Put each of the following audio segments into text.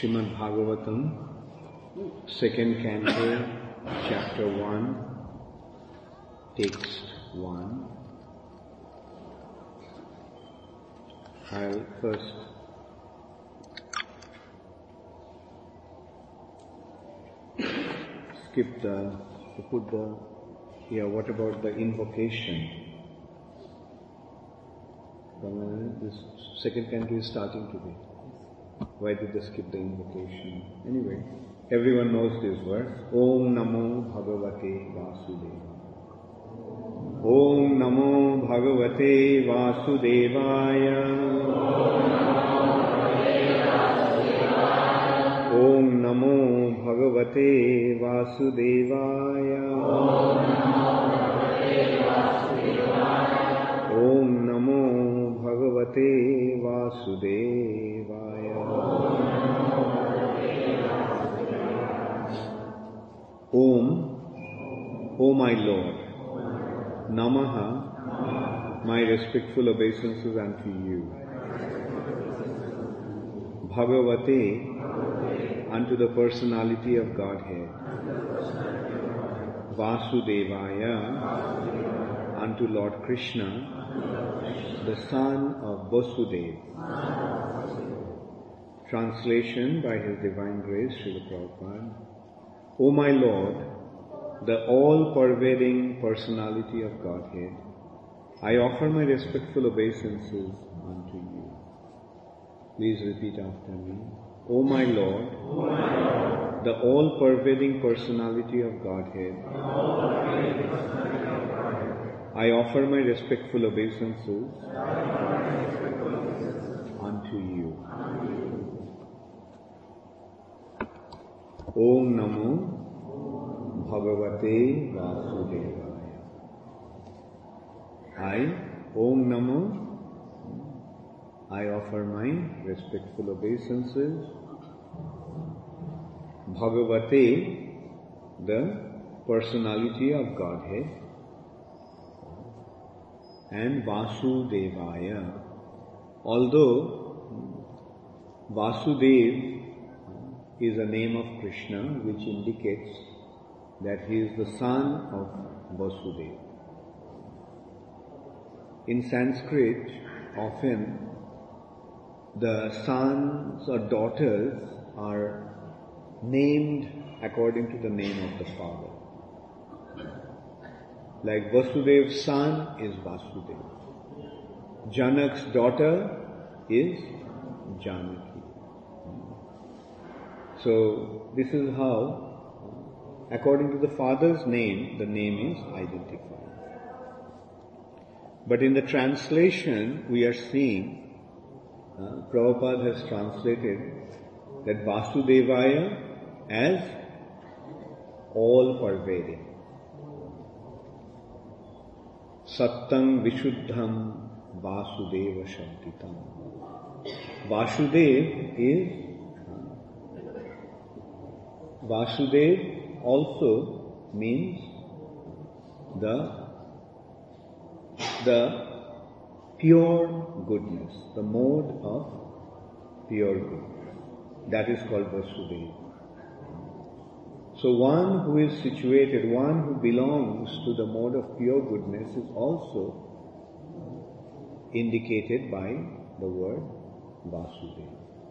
Srimad Bhagavatam, second canto, chapter 1, text 1. I'll first what about the invocation? This second canto is starting today. Why did they skip the invocation? Anyway, everyone knows this verse. Om Namo Bhagavate Vasudevaya. Om Namo Bhagavate Vasudevaya. Om Namo Bhagavate Vasudevaya. Om Namo Bhagavate Vasudevaya. Om, O my Lord, Namaha, my respectful obeisances unto you. Bhagavate, unto the personality of Godhead. Vasudevaya, unto Lord Krishna, the son of Vasudeva. Translation by His Divine Grace, Srila Prabhupada. O my Lord, the all-pervading personality of Godhead, I offer my respectful obeisances unto you. Please repeat after me. O my Lord, the all-pervading personality of Godhead, I offer my respectful obeisances unto you. Om Namo Bhagavate Vasudevaya. Om Namo, I offer my respectful obeisances. Bhagavate, the personality of Godhead, and Vasudevaya. Although Vasudev is a name of Krishna which indicates that he is the son of Vasudeva. In Sanskrit, often the sons or daughters are named according to the name of the father. Like Vasudev's son is Vasudeva. Janak's daughter is Janaki. So this is how, according to the father's name, the name is identified. But in the translation, we are seeing, Prabhupada has translated that Vasudevaya as all-pervading. Sattang Vishuddham Vasudeva Shantitam. Vasudev also means the pure goodness, the mode of pure goodness. That is called Vasudeva. So one who is situated, one who belongs to the mode of pure goodness is also indicated by the word Vasudeva.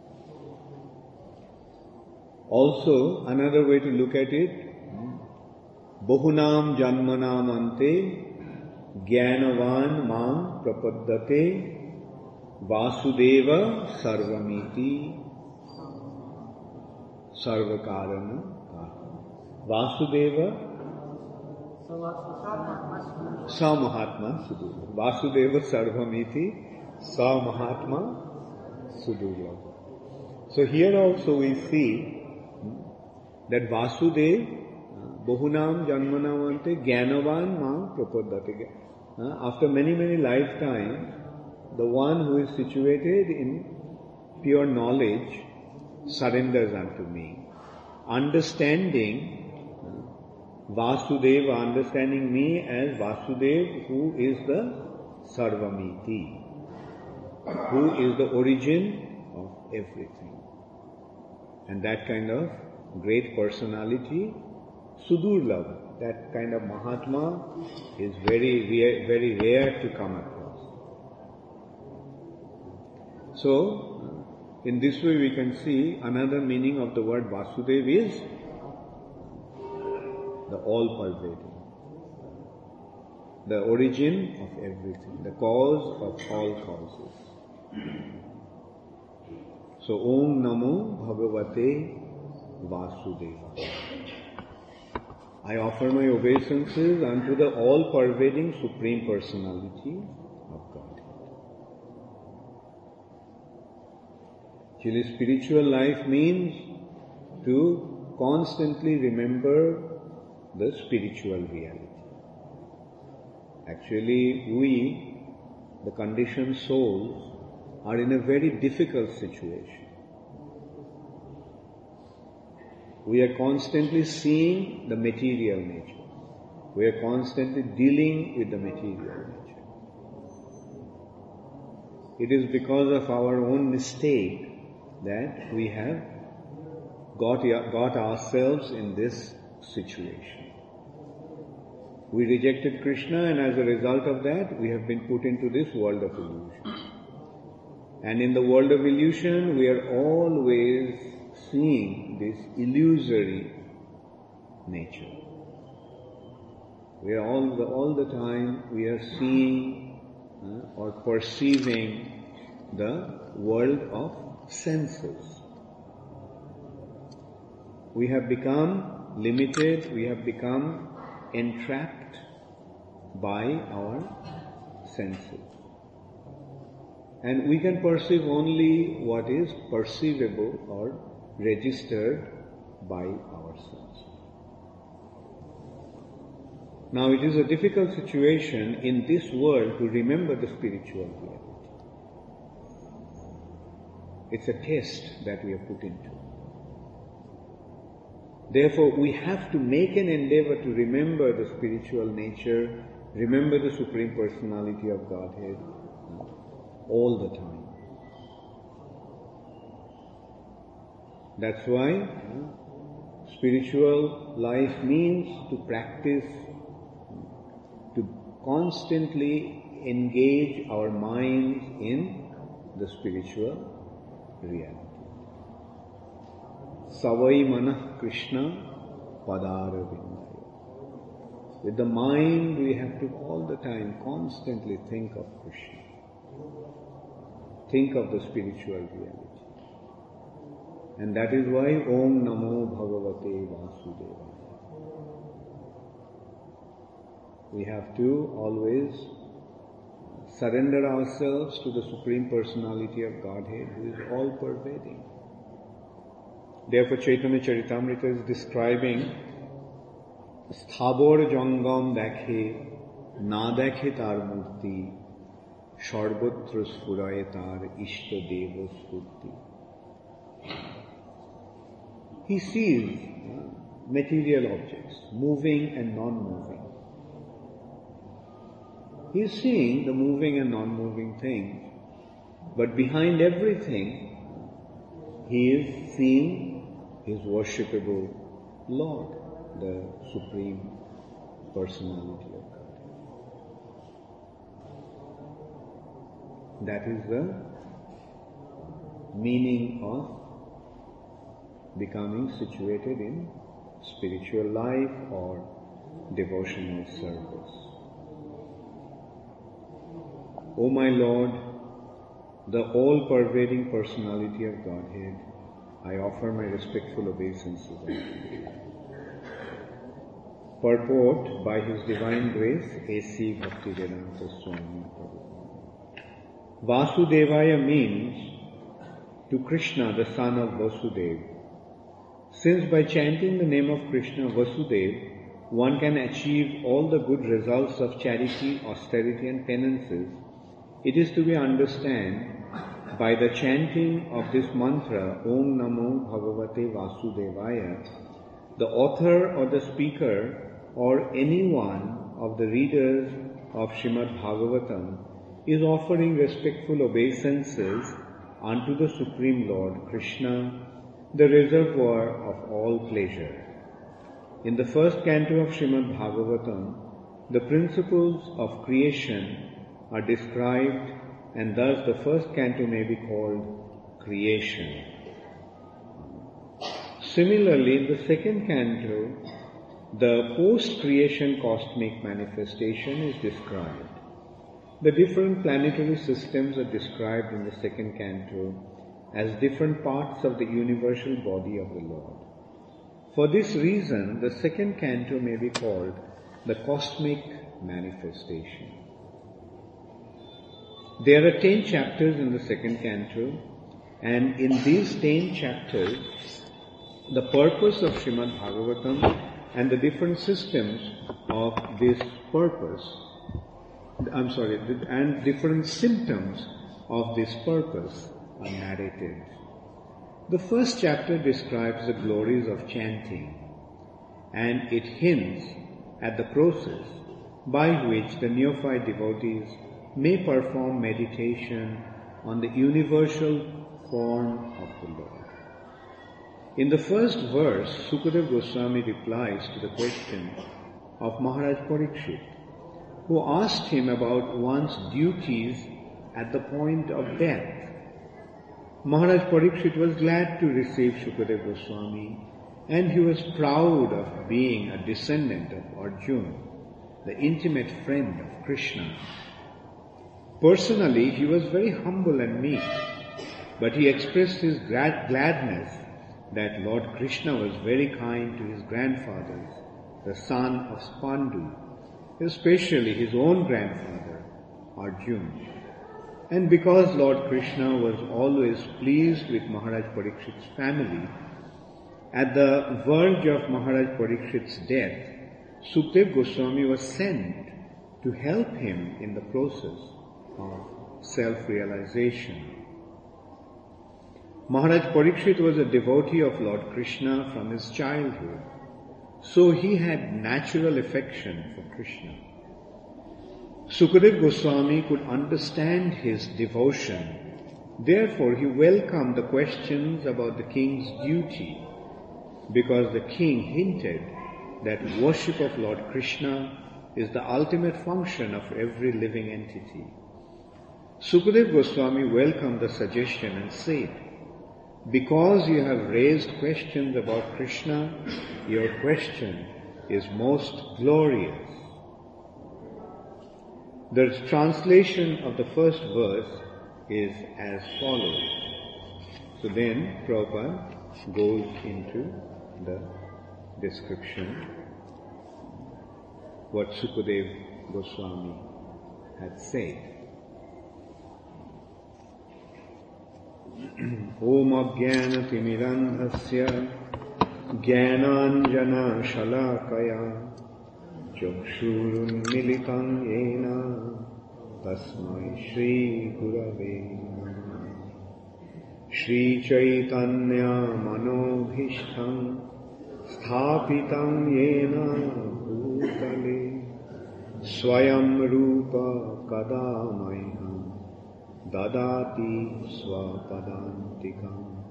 Also, another way to look at it, Bahunam Janmanam Ante Jnanavan Mam Prapaddate Vasudeva Sarvamiti Sarvakarana. Vasudeva Samahatma Sudurlabha. Vasudeva Sarvamiti Samahatma Sudurlabha. So here also we see that Vasudeva Bahunam Janmanam Ante Jnanavan Mam Prapaddate. After many, many lifetimes, the one who is situated in pure knowledge surrenders unto me. Understanding Vasudeva, understanding me as Vasudeva, who is the Sarvamiti, who is the origin of everything. And that kind of great personality, Sudurlabh, that kind of Mahatma is very rare to come across. So, in this way we can see another meaning of the word Vasudev is the all-pervading, the origin of everything, the cause of all causes. So, Om Namo Bhagavate Vasudeva. I offer my obeisances unto the all-pervading Supreme Personality of God. Actually, spiritual life means to constantly remember the spiritual reality. Actually, we, the conditioned souls, are in a very difficult situation. We are constantly seeing the material nature. We are constantly dealing with the material nature. It is because of our own mistake that we have got ourselves in this situation. We rejected Krishna, and as a result of that, we have been put into this world of illusion. And in the world of illusion, we are always seeing this illusory nature. We are all the time we are seeing or perceiving the world of senses. We have become limited, we have become entrapped by our senses. And we can perceive only what is perceivable or registered by ourselves. Now it is a difficult situation in this world to remember the spiritual reality. It's a test that we are put into. Therefore, we have to make an endeavor to remember the spiritual nature, remember the Supreme Personality of Godhead all the time. That's why spiritual life means to practice, to constantly engage our minds in the spiritual reality. Savai Manah Krishna Padaravindayo. With the mind we have to all the time constantly think of Krishna. Think of the spiritual reality. And that is why Om Namo Bhagavate Vasudeva. We have to always surrender ourselves to the Supreme Personality of Godhead who is all-pervading. Therefore Chaitanya Charitamrita is describing Sthabor Jangam Dakhe, Na Dakhe Tar Murti, Sharbotra Sfuraye Tar Ishta Deva Spurti. He sees material objects, moving and non-moving. He is seeing the moving and non-moving things, but behind everything, he is seeing his worshipable Lord, the Supreme Personality of God. That is the meaning of becoming situated in spiritual life or devotional service. O my Lord, the all-pervading Personality of Godhead, I offer my respectful obeisances unto you. Purport by His Divine Grace, A.C. Bhaktivedanta Swami Prabhupada. Vasudevaya means to Krishna, the son of Vasudeva. Since by chanting the name of Krishna, Vasudeva, one can achieve all the good results of charity, austerity and penances, it is to be understood by the chanting of this mantra, Om Namo Bhagavate Vasudevaya, the author or the speaker or any one of the readers of Srimad Bhagavatam is offering respectful obeisances unto the Supreme Lord Krishna, the reservoir of all pleasure. In the first canto of Srimad Bhagavatam, the principles of creation are described, and thus the first canto may be called creation. Similarly, in the second canto, the post-creation cosmic manifestation is described. The different planetary systems are described in the second canto as different parts of the universal body of the Lord. For this reason, the second canto may be called the cosmic manifestation. There are 10 chapters in the second canto, and in these 10 chapters, the purpose of Srimad Bhagavatam and the different systems of this purpose, and different symptoms of this purpose are narrated. The first chapter describes the glories of chanting, and it hints at the process by which the neophyte devotees may perform meditation on the universal form of the Lord. In the first verse, Sukadeva Goswami replies to the question of Maharaj Parikshit, who asked him about one's duties at the point of death. Maharaj Parikshit was glad to receive Sukadeva Goswami, and he was proud of being a descendant of Arjuna, the intimate friend of Krishna. Personally, he was very humble and meek, but he expressed his gladness that Lord Krishna was very kind to his grandfathers, the son of Spandu, especially his own grandfather, Arjuna. And because Lord Krishna was always pleased with Maharaj Parikshit's family, at the verge of Maharaj Parikshit's death, Sukadeva Goswami was sent to help him in the process of self-realization. Maharaj Parikshit was a devotee of Lord Krishna from his childhood, so he had natural affection for Krishna. Sukadeva Goswami could understand his devotion. Therefore, he welcomed the questions about the king's duty, because the king hinted that worship of Lord Krishna is the ultimate function of every living entity. Sukadeva Goswami welcomed the suggestion and said, "Because you have raised questions about Krishna, your question is most glorious." The translation of the first verse is as follows. So then Prabhupada goes into the description what Sukadeva Goswami had said. Om Ajnana Timirandhasya Jnananjana Shalakaya Chakshurunmilitam Yena Tasmai Shri Gurave Namah. Shri Chaitanya Manobhishtam Sthapitam Yena Bhutale Swayam Rupa Kadamayam Dadati Swapadantikam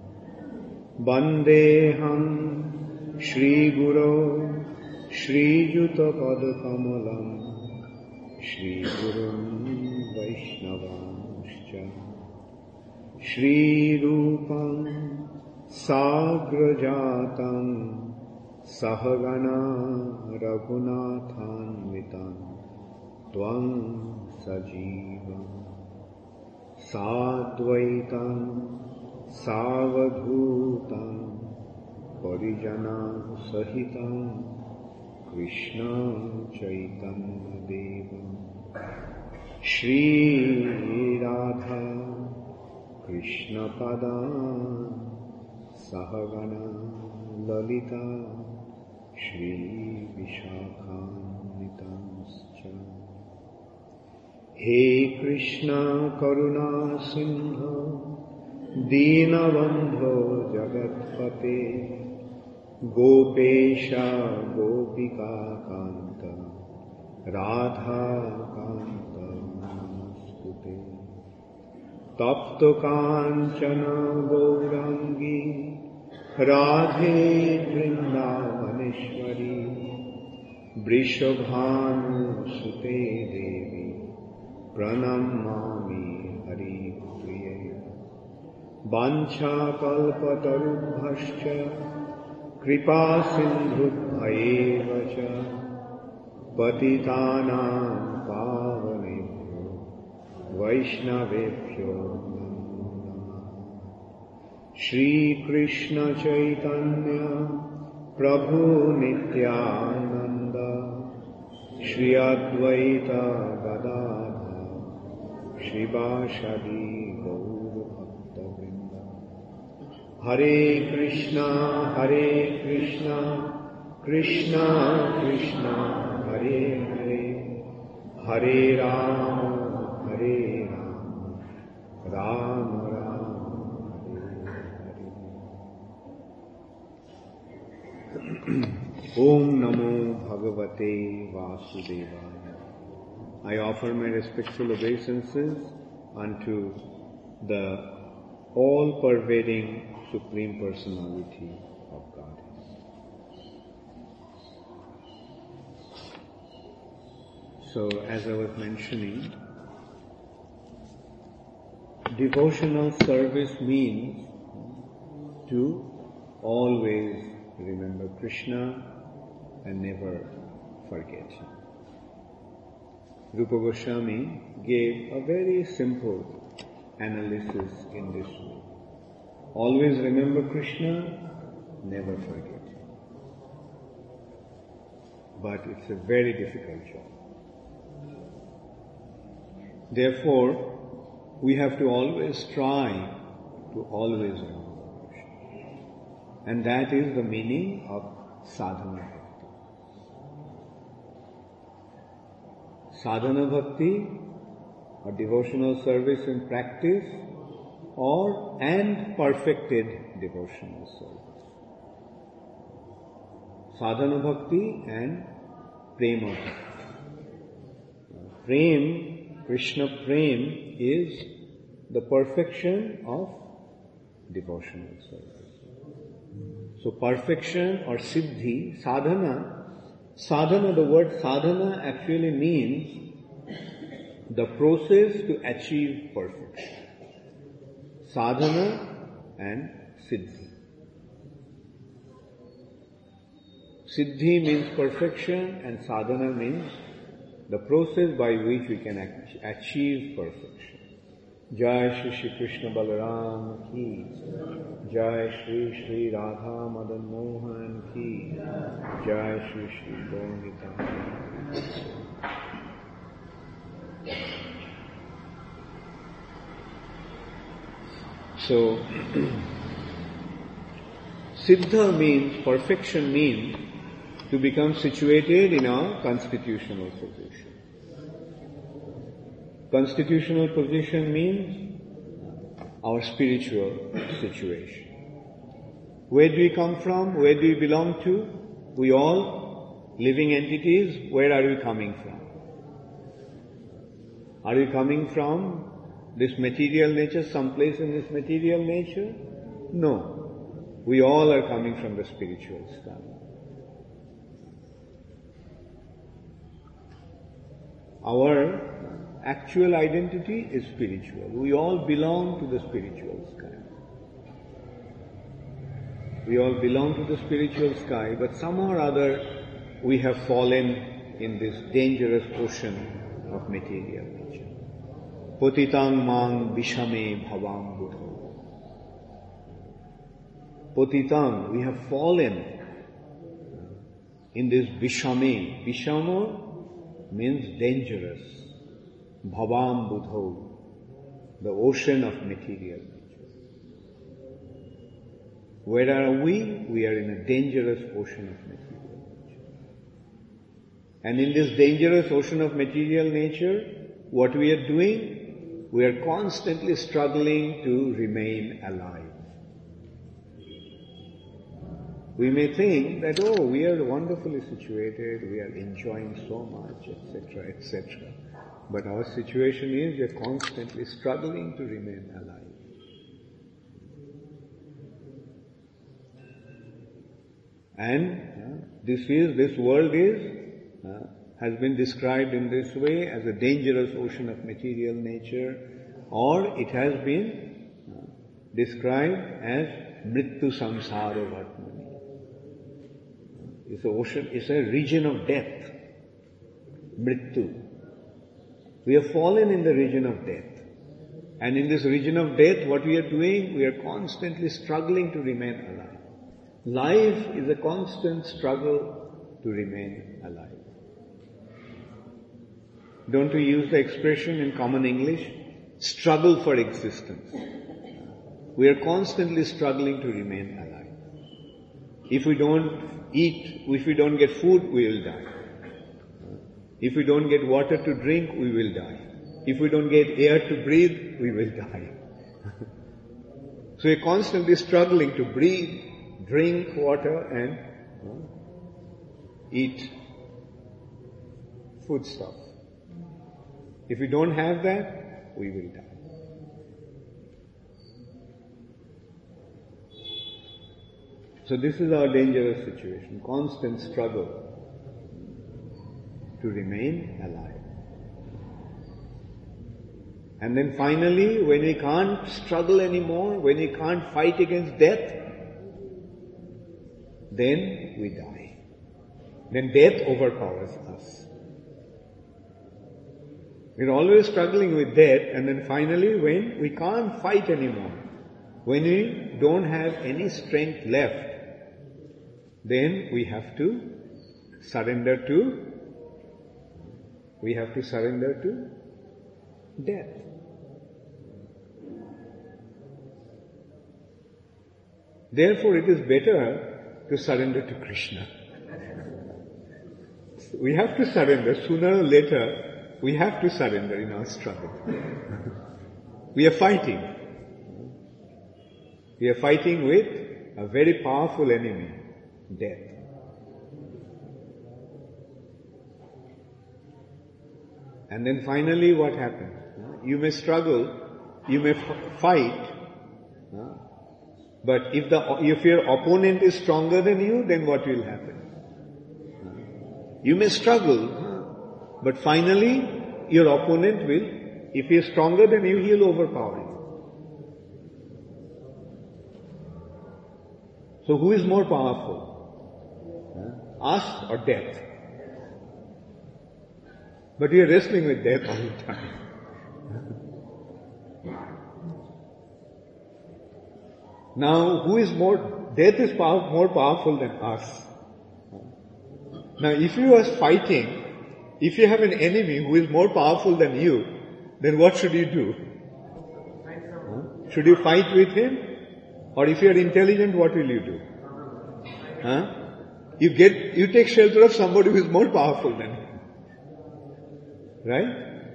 Bandeham Shri Guru Shri Juta Padakamalam Shri Gurun Vaishnavanscha Shri Rupam Sagrajatam Sahagana Raghunathanvitam Tvam Sajivam Sadvaitam Savadhutam Parijana Sahitam Krishna Chaitanya Devam Shri Radha Krishna Pada Sahagana Lalita Shri Vishakhanitanscha. He Krishna Karuna Sindho Dinabandho Jagatpate Gopesha Gopika Kanta Radha Kanta Namastute Tapto Kanchana Gaurangi Radhe Vrindavaneshwari Vrishabhanu Sute Devi Pranamami Hari Priye Vancha Kalpatarubhascha Kripa Sindhubhayevacha Patitanam Pavanebhyo Vaishnavebhyo Shri Krishna Chaitanya Prabhu Nityananda Shri Advaita Gadadhar Shri Vashadi Gaur Bhakta Vrinda Hare Krishna Krishna Krishna Hare Hare Hare Rama Rama Rama Om Namo Bhagavate Vasudevaya. I offer my respectful obeisances unto the all-pervading Supreme Personality of Godhead. So, as I was mentioning, devotional service means to always remember Krishna and never forget Him. Rupa Goswami gave a very simple analysis in this way. Always remember Krishna, never forget Him. But it's a very difficult job. Therefore, we have to always try to always remember Krishna. And that is the meaning of sadhana bhakti. Sadhana bhakti, or devotional service in practice, and perfected devotional service. Sadhana bhakti and prema bhakti. Krishna prem is the perfection of devotional service. So perfection or siddhi, sadhana, the word sadhana actually means the process to achieve perfection. Sadhana and siddhi. Siddhi means perfection and sadhana means the process by which we can achieve perfection. Jai Shri Shri Krishna Balaram ki, Jai Shri Shri Radha Madan Mohan ki, Jai Shri Shri Gauranga. So, Siddha means, perfection means to become situated in a constitutional position. Constitutional position means our spiritual situation. Where do we come from? Where do we belong to? We all living entities, where are we coming from? Are we coming from this material nature, someplace in this material nature? No. We all are coming from the spiritual sky. Our actual identity is spiritual. We all belong to the spiritual sky. We all belong to the spiritual sky, but somehow or other we have fallen in this dangerous ocean of material nature. Potitang mang vishame bhavam buddha. Potitang, we have fallen in this vishame. Vishama means dangerous. Bhavam buddha, the ocean of material nature. Where are we? We are in a dangerous ocean of material nature. And in this dangerous ocean of material nature, what we are doing? We are constantly struggling to remain alive. We may think that, we are wonderfully situated, we are enjoying so much, etc., etc. But our situation is we are constantly struggling to remain alive. And this world has been described in this way as a dangerous ocean of material nature, or it has been described as Mrityu Samsara Vartmani. It's an ocean, it's a region of death. Mrityu. We have fallen in the region of death. And in this region of death, what we are doing? We are constantly struggling to remain alive. Life is a constant struggle to remain alive. Don't we use the expression in common English? Struggle for existence. We are constantly struggling to remain alive. If we don't eat, if we don't get food, we will die. If we don't get water to drink, we will die. If we don't get air to breathe, we will die. So we're constantly struggling to breathe, drink water and eat foodstuff. If we don't have that, we will die. So this is our dangerous situation, constant struggle to remain alive. And then finally, when we can't struggle anymore, when we can't fight against death, then we die. Then death overpowers us. We're always struggling with death, and then finally when we can't fight anymore, when we don't have any strength left, then we have to surrender to death. Therefore, it is better to surrender to Krishna. We have to surrender. Sooner or later, we have to surrender in our struggle. We are fighting. We are fighting with a very powerful enemy, death. And then finally what happens? You may struggle, you may fight, but if your opponent is stronger than you, then what will happen? You may struggle, but finally your opponent will, if he is stronger than you, he will overpower you. So who is more powerful? Us or death? But we are wrestling with death all the time. Now, death is more powerful than us. Now, if you are fighting, if you have an enemy who is more powerful than you, then what should you do? Should you fight with him? Or if you are intelligent, what will you do? You take shelter of somebody who is more powerful than you. Right?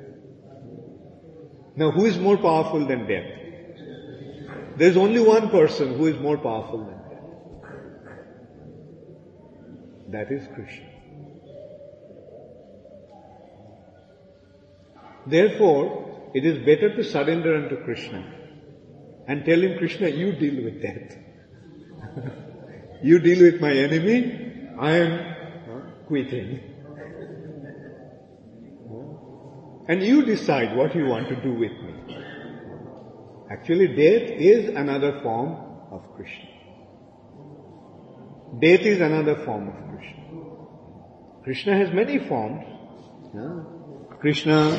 Now, who is more powerful than death? There is only one person who is more powerful than death. That is Krishna. Therefore, it is better to surrender unto Krishna and tell him, Krishna, you deal with death. You deal with my enemy, I am quitting. And you decide what you want to do with me. Actually, death is another form of Krishna. Death is another form of Krishna. Krishna has many forms. Krishna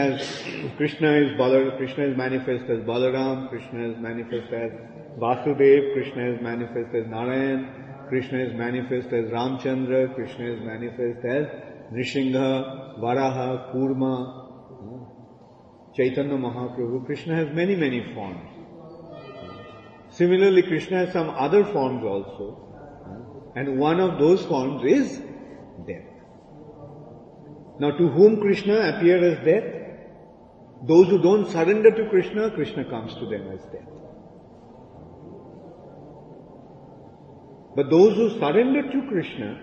is manifest as Balaram, Krishna is manifest as Vasudev, Krishna is manifest as Narayan, Krishna is manifest as Ramchandra, Krishna is manifest as Nrsimha, Varaha, Kurma, Chaitanya Mahaprabhu. Krishna has many, many forms. Similarly, Krishna has some other forms also. And one of those forms is death. Now, to whom Krishna appears as death? Those who don't surrender to Krishna, Krishna comes to them as death. But those who surrender to Krishna,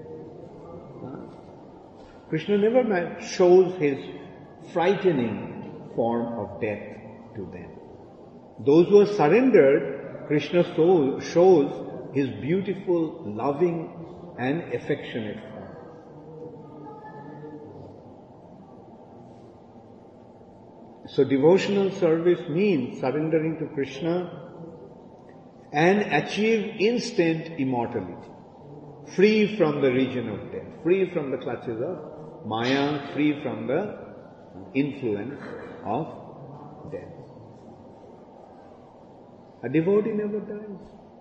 Krishna never shows his frightening form of death to them. Those who are surrendered, Krishna shows his beautiful, loving and affectionate form. So devotional service means surrendering to Krishna and achieve instant immortality, free from the region of death, free from the clutches of Maya, free from the influence of death. A devotee never dies.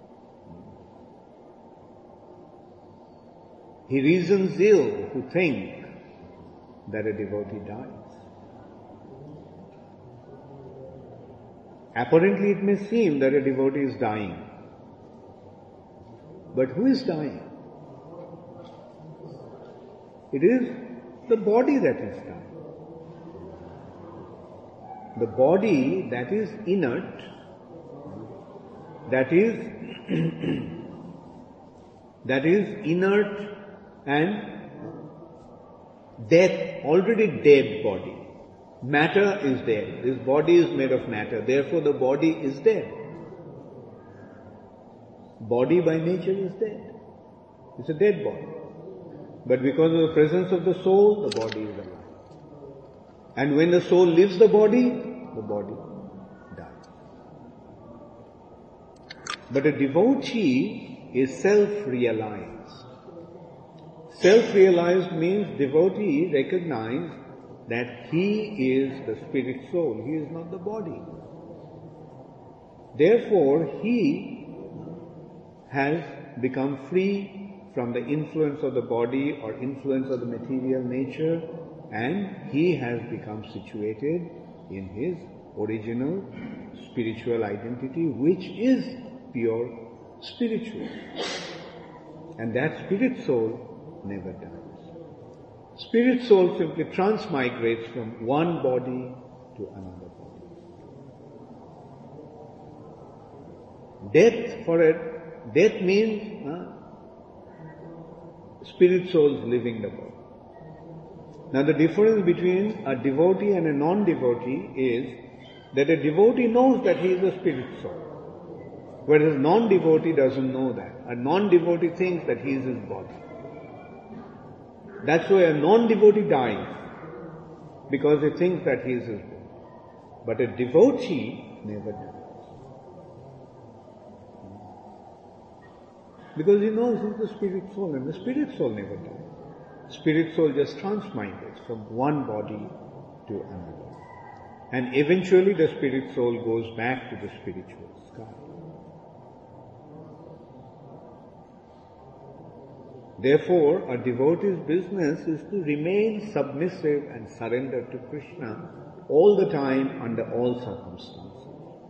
He reasons ill who think that a devotee dies. Apparently it may seem that a devotee is dying. But who is dying? It is the body that is dying. The body that is inert, that is inert and death, already dead body. Matter is dead. This body is made of matter. Therefore the body is dead. Body by nature is dead. It's a dead body. But because of the presence of the soul, the body is alive. And when the soul leaves the body dies. But a devotee is self-realized. Self-realized means devotee recognizes that he is the spirit soul, he is not the body. Therefore, he has become free from the influence of the body or influence of the material nature, and he has become situated in his original spiritual identity, which is pure spiritual. And that spirit soul never dies. Spirit soul simply transmigrates from one body to another body. Death means spirit souls leaving the body. Now the difference between a devotee and a non-devotee is that a devotee knows that he is a spirit soul, whereas a non-devotee doesn't know that. A non-devotee thinks that he is his body. That's why a non-devotee dies, because he thinks that he is his body. But a devotee never dies. Because he knows he is the spirit soul, and the spirit soul never dies. Spirit soul just transmigrates from one body to another. And eventually the spirit soul goes back to the spiritual sky. Therefore, a devotee's business is to remain submissive and surrendered to Krishna all the time under all circumstances.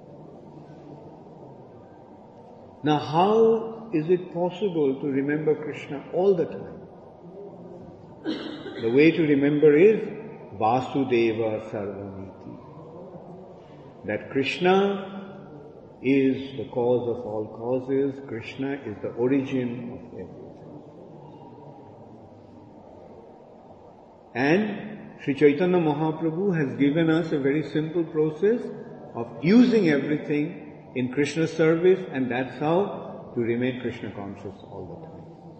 Now, how is it possible to remember Krishna all the time? The way to remember is Vasudeva Sarvamiti. That Krishna is the cause of all causes, Krishna is the origin of everything. And Sri Chaitanya Mahaprabhu has given us a very simple process of using everything in Krishna's service, and that's how to remain Krishna conscious all the time.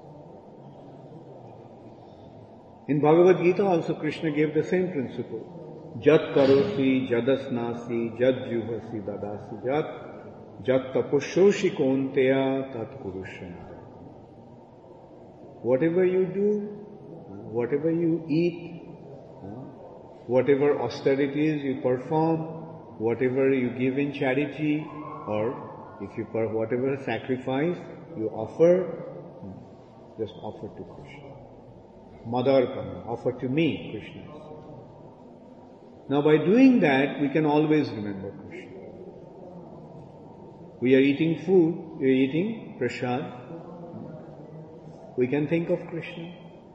In Bhagavad Gita also Krishna gave the same principle. Jat karosi, jadasnasi, jat juhasi, dadasi jat, jat tapushoshi konteya tat kurushanta. Whatever you do, whatever you eat, whatever austerities you perform, whatever you give in charity, or if you whatever sacrifice you offer, just offer to Krishna. Madarpana, offer to me, Krishna. Now by doing that, we can always remember Krishna. We are eating food, we are eating prasad. We can think of Krishna.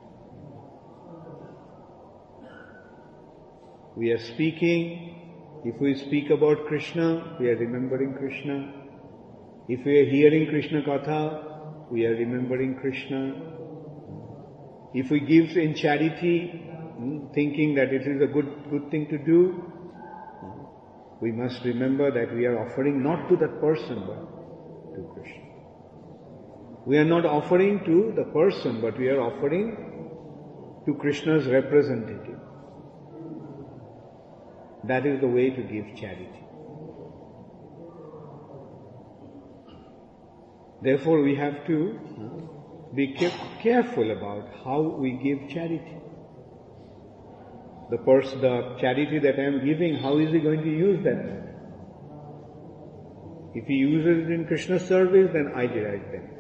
We are speaking. If we speak about Krishna, we are remembering Krishna. If we are hearing Krishna Katha, we are remembering Krishna. If we give in charity, thinking that it is a good thing to do, we must remember that we are offering not to that person but to Krishna. We are not offering to the person, but we are offering to Krishna's representative. That is the way to give charity. Therefore, we have to be careful about how we give charity. The charity that I am giving, how is he going to use that? If he uses it in Krishna's service, then I derive benefit.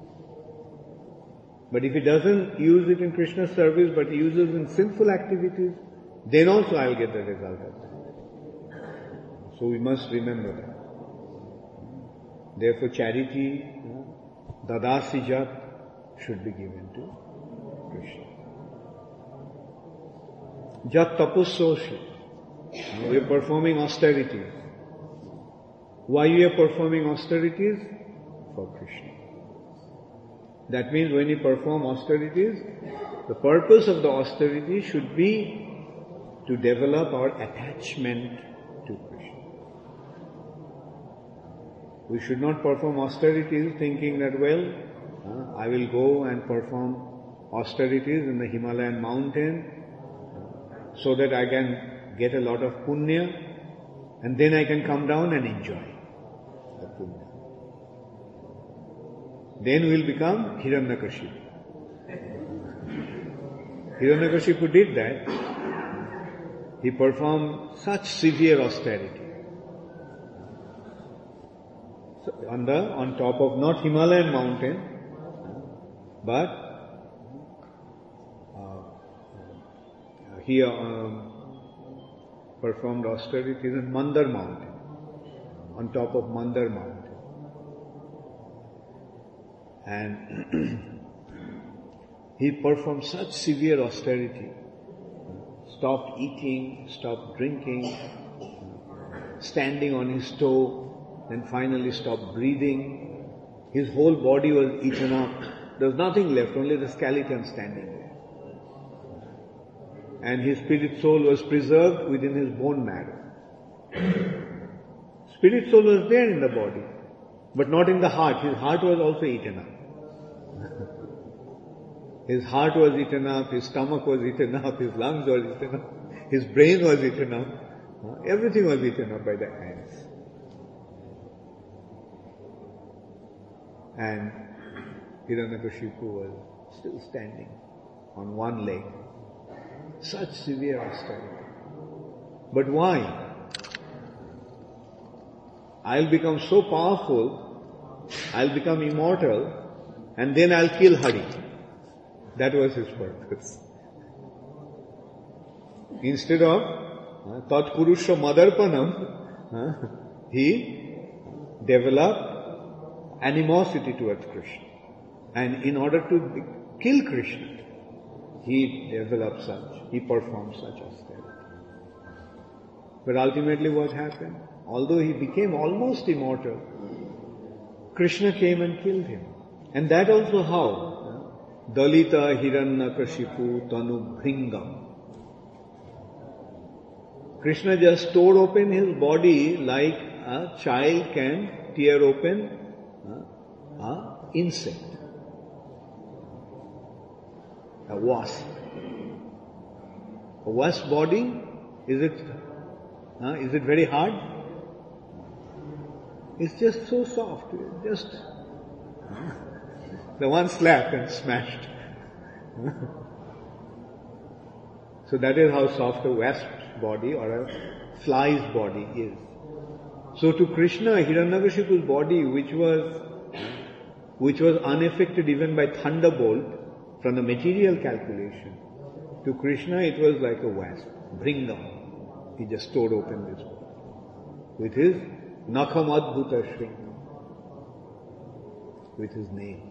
But if he doesn't use it in Krishna's service, but he uses it in sinful activities, then also I will get the result of that. So we must remember that. Therefore charity, dadasi jat, should be given to Krishna. Jat tapussoshi. We are performing austerities. Why we are performing austerities? For Krishna. That means when you perform austerities, the purpose of the austerity should be to develop our attachment to Krishna. We should not perform austerities thinking that, I will go and perform austerities in the Himalayan mountain so that I can get a lot of punya and then I can come down and enjoy the punya. Then we will become Hiranyakashipu. Hiranyakashipu did that. He performed such severe austerity. So on top of not Himalayan mountain, but he performed austerities in Mandar mountain, on top of Mandar mountain. And he performed such severe austerity, stopped eating, stopped drinking, standing on his toe, then finally stopped breathing. His whole body was eaten up. There was nothing left, only the skeleton standing there. And his spirit soul was preserved within his bone marrow. Spirit soul was there in the body, but not in the heart. His heart was also eaten up. His heart was eaten up, his stomach was eaten up, his lungs were eaten up, his brain was eaten up. Everything was eaten up by the ants. And Hiranyakashipu was still standing on one leg. Such severe austerity. But why? I'll become so powerful, I'll become immortal, and then I'll kill Hari. That was his purpose. Instead of Tat Purusha Madarpanam, he developed animosity towards Krishna. And in order to kill Krishna, he performed such austerity. But ultimately what happened? Although he became almost immortal, Krishna came and killed him. And that also how? Dalita Hiranyakashipu Tanu Bhringam. Krishna just tore open his body like a child can tear open an insect, a wasp. A wasp body, is it very hard? It's just so soft, just the one slap and smashed. So that is how soft a wasp's body or a fly's body is. So to Krishna, Hiranyakashipu's body, which was unaffected even by thunderbolt from the material calculation, to Krishna it was like a wasp, Bhringam. He just tore open this body with his Nakham Adbhuta Shringa, with his nails.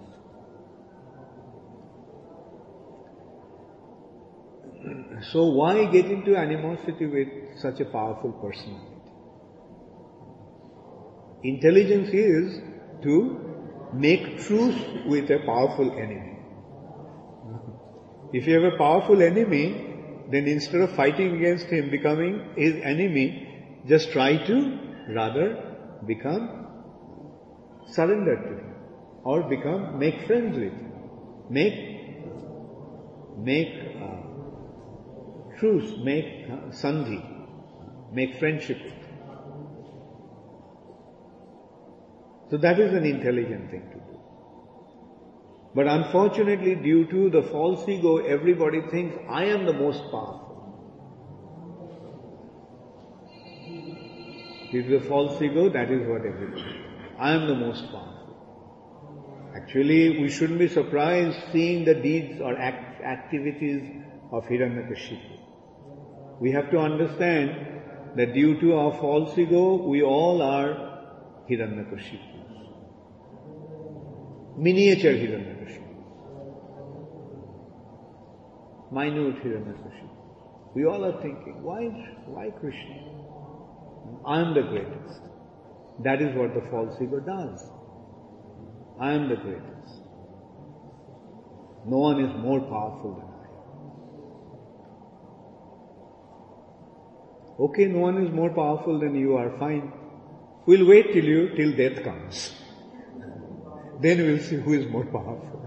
So why get into animosity with such a powerful personality? Intelligence is to make truce with a powerful enemy. If you have a powerful enemy, then instead of fighting against him, becoming his enemy, just try to rather become surrendered to him. or make friends with, make truce, make sandhi, make friendship with. So that is an intelligent thing to do. But unfortunately, due to the false ego, everybody thinks, I am the most powerful. Due to the false ego, that is what everybody thinks. I am the most powerful. Actually, we shouldn't be surprised seeing the deeds or activities of Hiranyakashipu. We have to understand that due to our false ego, we all are Hiranyakashipus. Miniature Hiranyakashipu. Minute Hiranyakashipu. We all are thinking, why Krishna? I am the greatest. That is what the false ego does. I am the greatest. No one is more powerful than I. Okay, no one is more powerful than you are, fine. We'll wait till death comes. Then we'll see who is more powerful.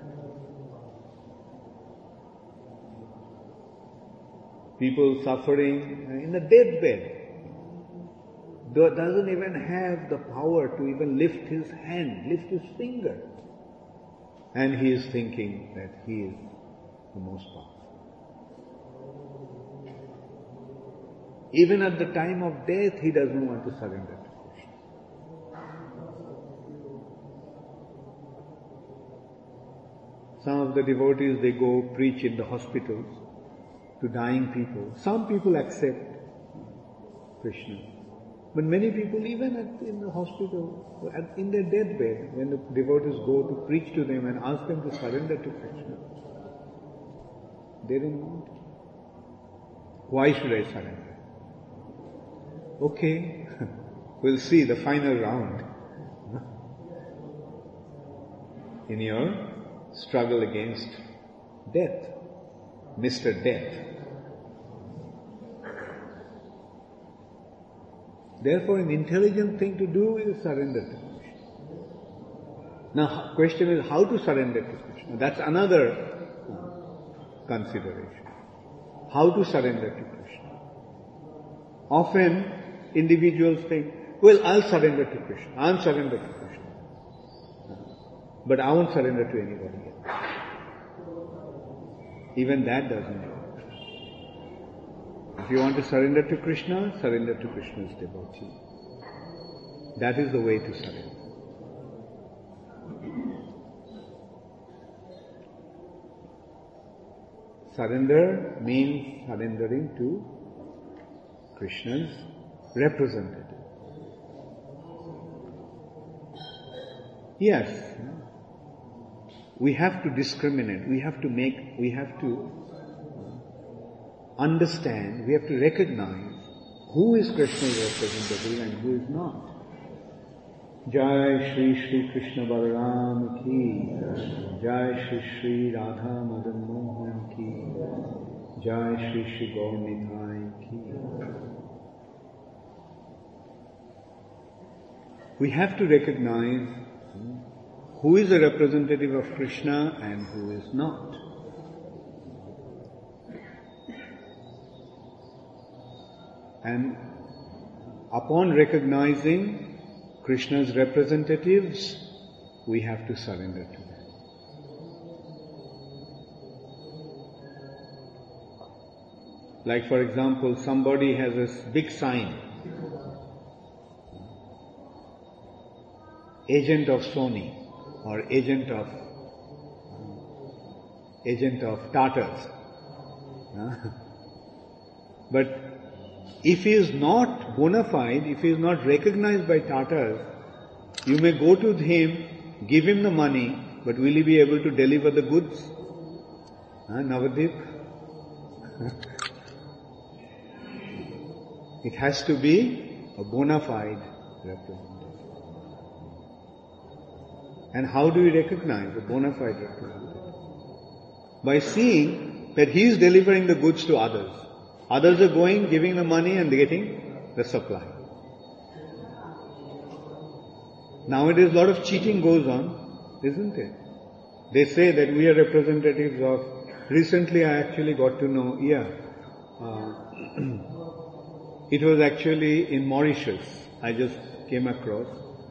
People suffering in the deathbed doesn't even have the power to even lift his hand, lift his finger. And he is thinking that he is the most powerful. Even at the time of death, he doesn't want to surrender to Krishna. Some of the devotees, they go preach in the hospitals to dying people. Some people accept Krishna. But many people, even in the hospital, in their deathbed, when the devotees go to preach to them and ask them to surrender to Krishna, they don't want. Why should I surrender? Okay, we'll see the final round in your struggle against death, Mr. Death. Therefore, an intelligent thing to do is surrender to Krishna. Now, question is how to surrender to Krishna. That's another consideration. How to surrender to Krishna. Often, individuals think, well, I'll surrender to Krishna. I'll surrender to Krishna. But I won't surrender to anybody else. Even that doesn't work. If you want to surrender to Krishna, surrender to Krishna's devotee. That is the way to surrender. Surrender means surrendering to Krishna's representative. Yes, we have to discriminate, we have to understand, we have to recognize who is Krishna's representative and who is not. Jai Shri Shri Krishna Balaram ki, Jai Shri Shri Radha Madan Mohan ki, Jai Shri Shri Gaur Nitai ki. We have to recognize who is a representative of Krishna and who is not. And upon recognizing Krishna's representatives, we have to surrender to them. Like for example, somebody has a big sign, agent of Sony or agent of Tatas. But if he is not bona fide, if he is not recognized by Tatas, you may go to him, give him the money, but will he be able to deliver the goods? Navadip? It has to be a bona fide representative. And how do we recognize a bona fide representative? By seeing that he is delivering the goods to others. Others are going, giving the money and getting the supply. Nowadays a lot of cheating goes on. isn't it? They say that we are representatives of... Recently I actually got to know, it was actually in Mauritius. I just came across.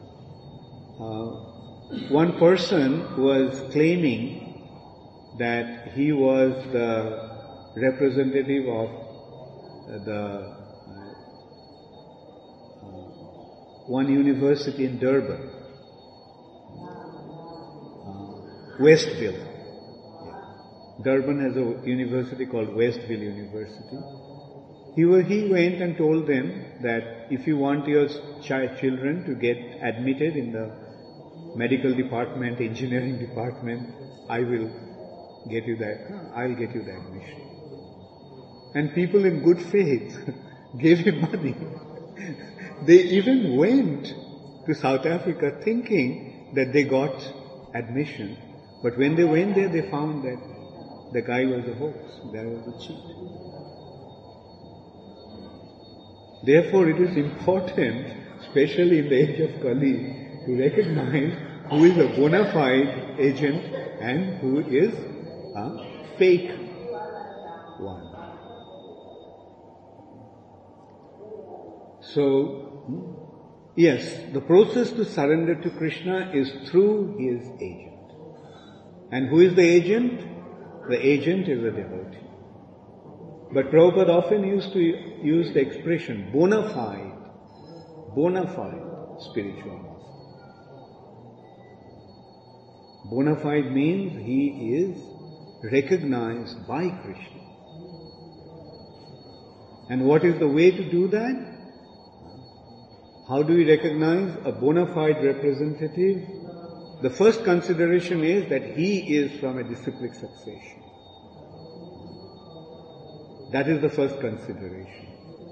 One person was claiming that he was the representative of the one university in Durban, Westville. Durban has a university called Westville University. He went and told them that if you want your children to get admitted in the medical department, engineering department, I'll get you the admission. And people in good faith gave him money. They even went to South Africa thinking that they got admission. But when they went there, they found that the guy was a hoax. There was a cheat. Therefore, it is important, especially in the age of Kali, to recognize who is a bona fide agent and who is a fake one. So, yes, the process to surrender to Krishna is through his agent. And who is the agent? The agent is a devotee. But Prabhupada often used to use the expression bona fide spiritual master. Bona fide means he is recognized by Krishna. And what is the way to do that? How do we recognize a bona fide representative? The first consideration is that he is from a disciplic succession. That is the first consideration.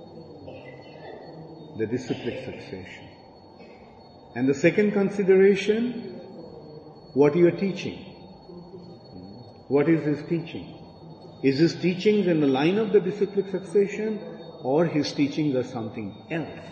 The disciplic succession. And the second consideration, what you are teaching. What is his teaching? Is his teachings in the line of the disciplic succession, or his teachings are something else?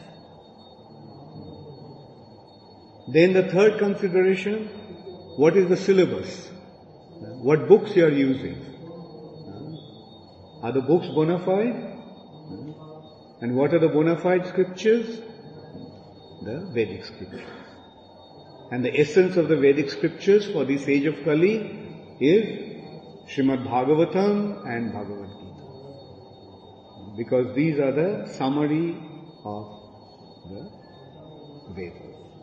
Then the third consideration, what is the syllabus? What books you are using? Are the books bona fide? And what are the bona fide scriptures? The Vedic scriptures. And the essence of the Vedic scriptures for this age of Kali is Srimad Bhagavatam and Bhagavad Gita. Because these are the summary of the Vedas.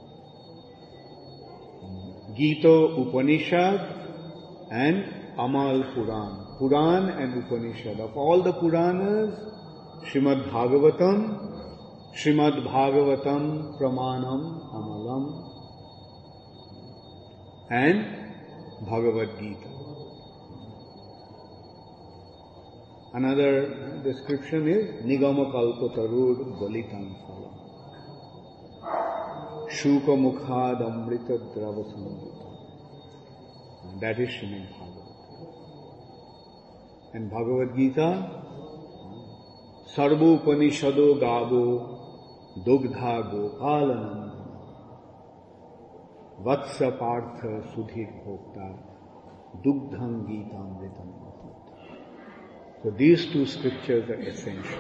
Gita, Upanishad and Amal Puran. Puran and Upanishad. Of all the Puranas, Srimad Bhagavatam Pramanam Amalam and Bhagavad Gita. Another description is Nigama Kalpatarur Galitam Phalam. Shuka Mukhad Amrita Drava Samrita. That is Srimad Bhagavatam. And Bhagavad Gita, Sarva Upanishado Gavo Dugdha Gopalanandana Vatsa Partha Sudhir Bhokta Dugdham Gitamritam. So these two scriptures are essential.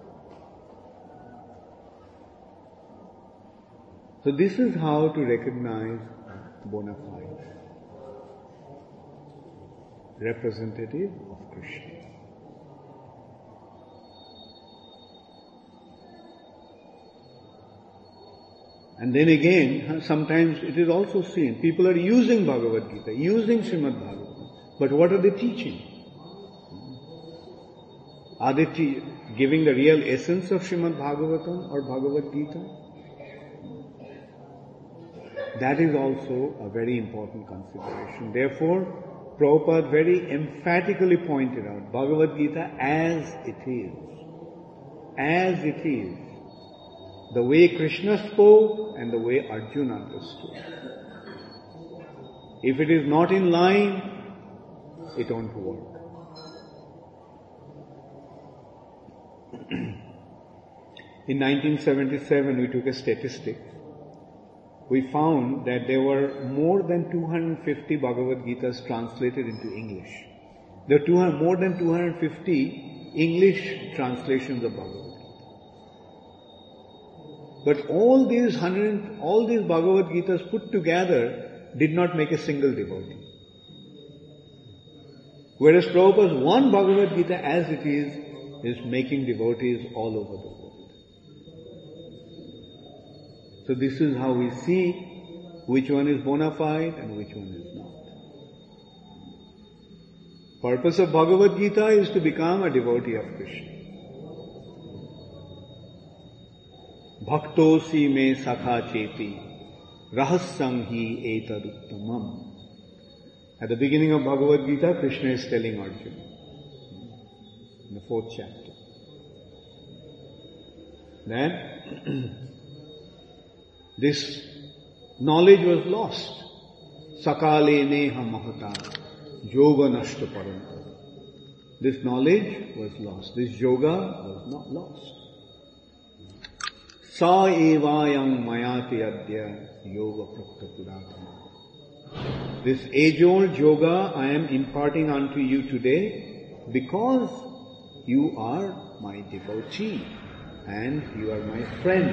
So this is how to recognize bona fide representative of Krishna. And then again, sometimes it is also seen, people are using Bhagavad Gita, using Srimad Bhagavatam, but what are they teaching? Are they giving the real essence of Srimad Bhagavatam or Bhagavad Gita? That is also a very important consideration. Therefore, Prabhupada very emphatically pointed out Bhagavad Gita as it is. As it is. The way Krishna spoke and the way Arjuna understood. If it is not in line, it won't work. In 1977, we took a statistic we found that there were more than 250 Bhagavad Gitas translated into English. There are more than 250 English translations of Bhagavad Gita. But all these Bhagavad Gitas put together did not make a single devotee. Whereas Prabhupada's one Bhagavad Gita as it is making devotees all over the world. So this is how we see which one is bona fide and which one is not. Purpose of Bhagavad Gita is to become a devotee of Krishna. Bhaktosi me sakha cheti rahasyam hi etaduttamam. At the beginning of Bhagavad Gita, Krishna is telling Arjuna in the 4th chapter that this knowledge was lost. Sakale neha mahata yoga nashta paranta. This knowledge was lost. This yoga was not lost. Sa evayam mayati adya yoga prakta puratana. This age-old yoga I am imparting unto you today because you are my devotee and you are my friend.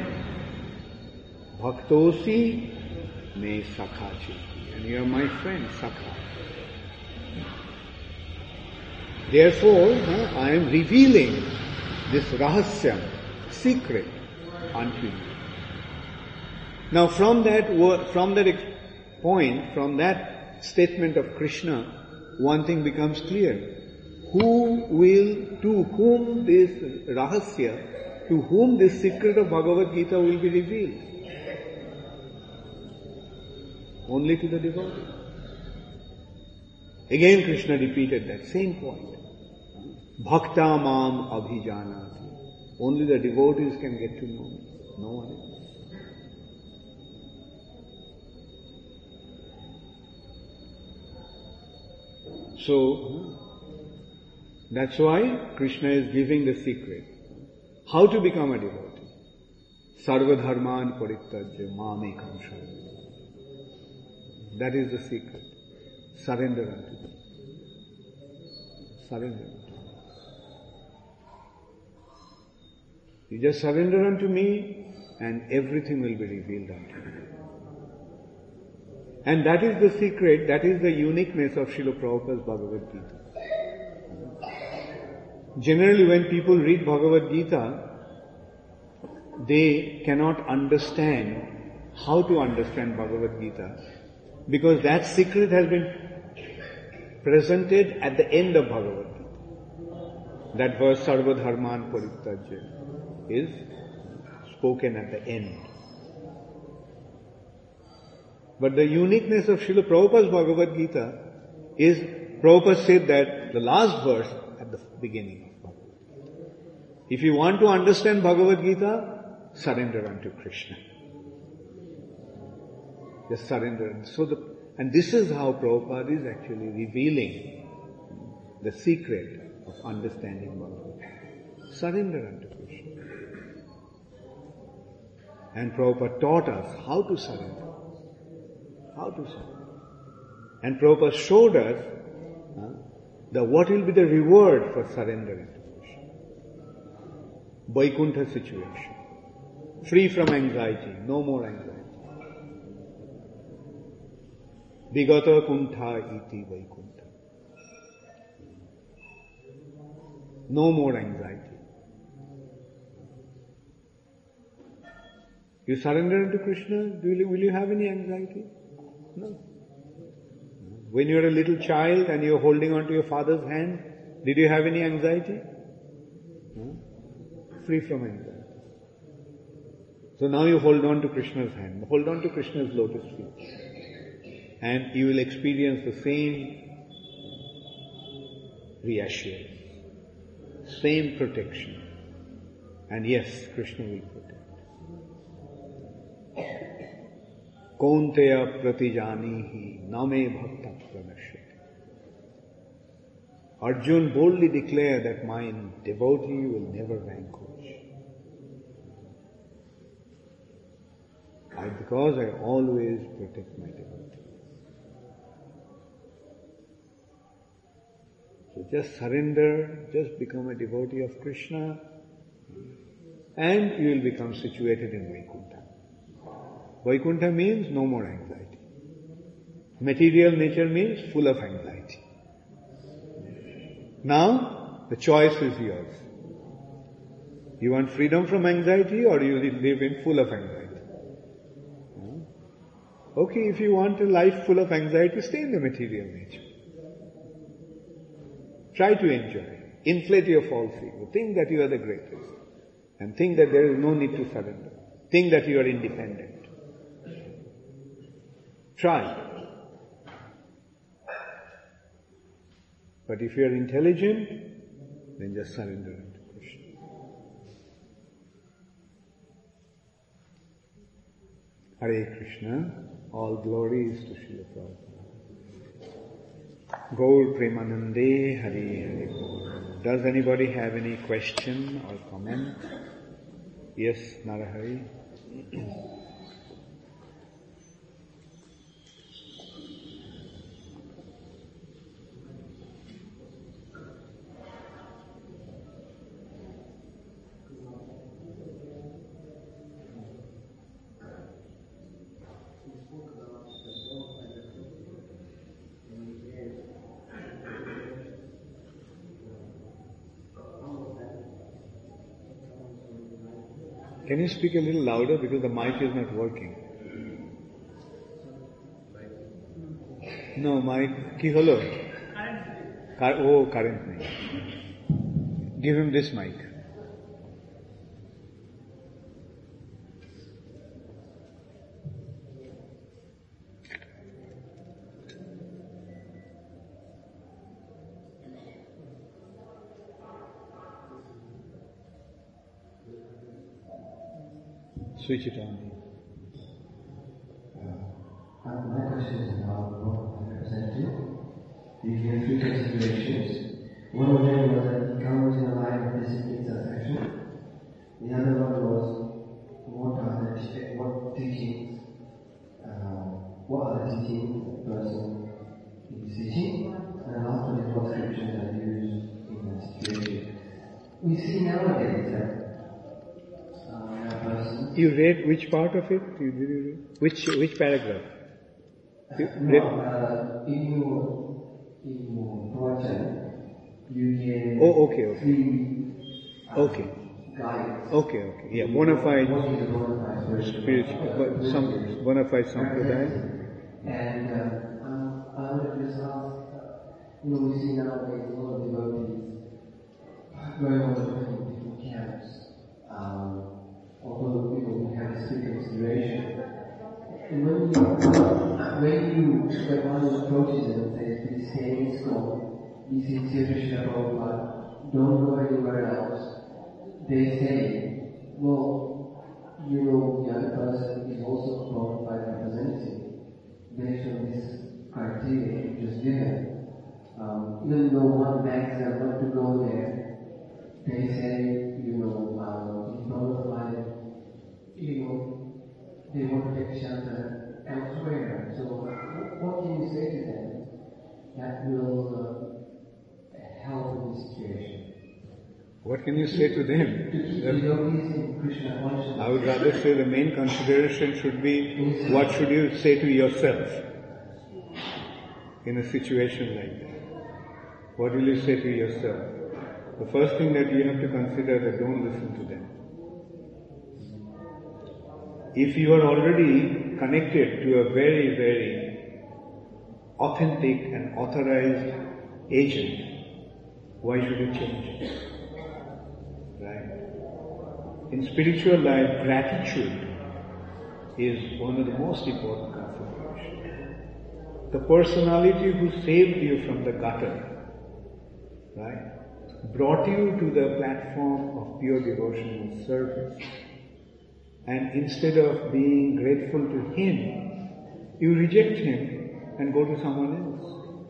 Bhaktosi me sakha cheti. And you are my friend, sakha. Therefore, I am revealing this rahasya, secret, unto you. Now from that point, from that statement of Krishna, one thing becomes clear. To whom this rahasya, to whom this secret of Bhagavad Gita will be revealed? Only to the devotee. Again Krishna repeated that same point. Bhakta mam abhijanati. Only the devotees can get to know me, no one else. So, that's why Krishna is giving the secret. How to become a devotee. Sarva dharman parittajya mamekam sharanam. That is the secret. Surrender unto me. Surrender unto me. You just surrender unto me and everything will be revealed unto you. And that is the secret, that is the uniqueness of Srila Prabhupada's Bhagavad Gita. Generally when people read Bhagavad Gita, they cannot understand how to understand Bhagavad Gita because that secret has been presented at the end of Bhagavad Gita. That verse Sarva Dharman Parittajya is spoken at the end. But the uniqueness of Srila Prabhupada's Bhagavad Gita is, Prabhupada said that the last verse at the beginning of Bhagavad Gita. If you want to understand Bhagavad Gita, surrender unto Krishna. Just surrender. And this is how Prabhupada is actually revealing the secret of understanding Bhagavad Gita. Surrender unto Krishna. And Prabhupada taught us how to surrender. How to surrender. And Prabhupada showed us what will be the reward for surrendering to Krishna. Vaikuntha situation. Free from anxiety, no more anxiety. Vigata kuntha iti Vaikuntha. No more anxiety. You surrender to Krishna, will you have any anxiety? No. When you were a little child and you were holding on to your father's hand, did you have any anxiety? No? Free from anxiety. So now you hold on to Krishna's hand, hold on to Krishna's lotus feet, and you will experience the same reassurance, same protection. And yes, Krishna will protect. Kaunteya pratijanihi name bhakta pranashyati. Arjuna boldly declared that my devotee will never vanquish. Because I always protect my devotee. So just surrender, just become a devotee of Krishna, and you will become situated in Vaikuntha. Vaikuntha means no more anxiety. Material nature means full of anxiety. Now, the choice is yours. You want freedom from anxiety, or you live in full of anxiety? Okay, if you want a life full of anxiety, stay in the material nature. Try to enjoy. Inflate your false ego. Think that you are the greatest. And think that there is no need to surrender. Think that you are independent. Try. But if you are intelligent, then just surrender unto Krishna. Hare Krishna. All glories to Srila Prabhupada. Gaur Premanande Hari Hari Gaur. Does anybody have any question or comment? Yes, Narahari. Can you speak a little louder because the mic is not working? No, mic. Ki holo? Current nahi. Give him this mic. Switch it on. My question is about what I presented. These are three considerations. One of them was that he comes in a line of discipline succession. The other one was what are the teachings, what are the teachings the person is teaching, and the last one is what scriptures are used in that situation. We see nowadays that you read which part of it? Did you read? Which paragraph? In your project, you gave okay. three Okay. guides. Okay. Yeah, bona fide What is a bona fide spiritual, bona fide sampradaya. And I would just ask, we see nowadays a lot of devotees going on different camps. Although we have this big consideration. And when one approaches them and says, please stay in school, be sincere to Srila Prabhupada, don't go anywhere else, they say, well, the other person is also a Prabhupada representative based on this criteria you just given. Even though one begs them not to go there, they say, they want to take shelter elsewhere. So, what can you say to them that will help in this situation? What can you say to them? I would rather say the main consideration should be what should you say to yourself in a situation like that. What will you say to yourself? The first thing that you have to consider that don't listen to them. If you are already connected to a very, very authentic and authorized agent, why should you change it? Right? In spiritual life, gratitude is one of the most important considerations. The personality who saved you from the gutter, right, brought you to the platform of pure devotional service. And instead of being grateful to him, you reject him and go to someone else.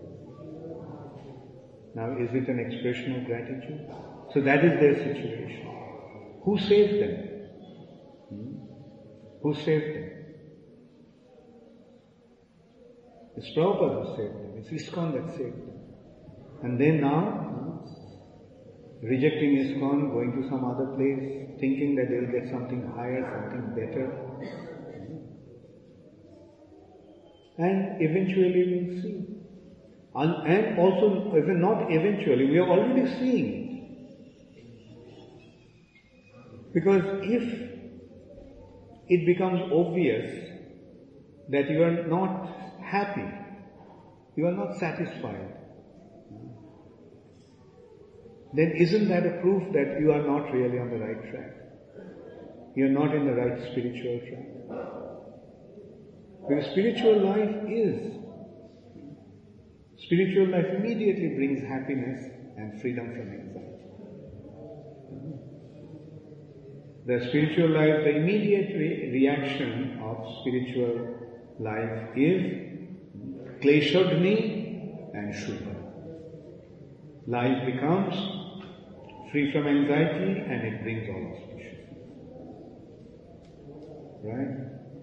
Now, is it an expression of gratitude? So that is their situation. Who saved them? Who saved them? It's Prabhupada who saved them. It's ISKCON that saved them. And then now, rejecting ISKCON, going to some other place, thinking that they'll get something higher, something better. And eventually we'll see. And also, even not eventually, we are already seeing it. Because if it becomes obvious that you are not happy, you are not satisfied, then isn't that a proof that you are not really on the right track? You are not in the right spiritual track. Because spiritual life immediately brings happiness and freedom from anxiety. The spiritual life, the immediate reaction of spiritual life is kleshodhni and shuddha. Life becomes free from anxiety and it brings all auspiciousness. Right?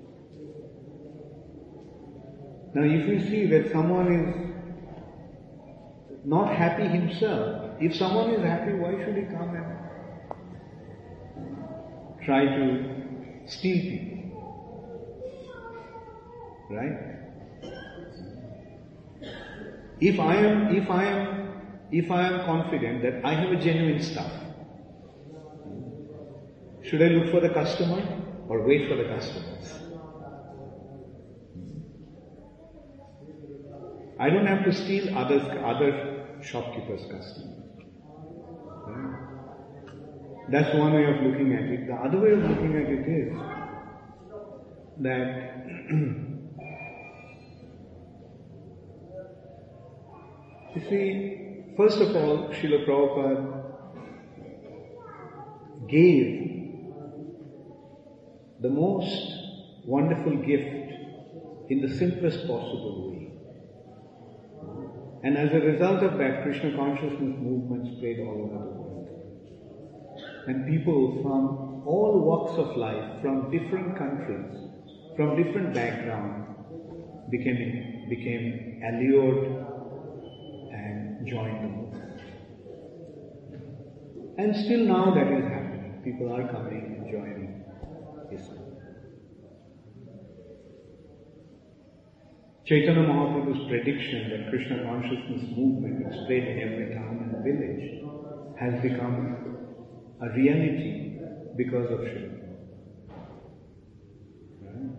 Now if you see that someone is not happy himself, if someone is happy, why should he come and try to steal people? Right? If I am confident that I have a genuine stuff, should I look for the customer or wait for the customers? I don't have to steal other shopkeepers' customers. Right? That's one way of looking at it. The other way of looking at it is that you see, first of all, Srila Prabhupada gave the most wonderful gift in the simplest possible way. And as a result of that, Krishna consciousness movement spread all over the world. And people from all walks of life, from different countries, from different backgrounds, became allured and joined the movement. And still now that is happening. People are coming and joining ISKCON. Chaitanya Mahaprabhu's prediction that Krishna consciousness movement will spread in every town and village has become a reality because of Srila Prabhupada.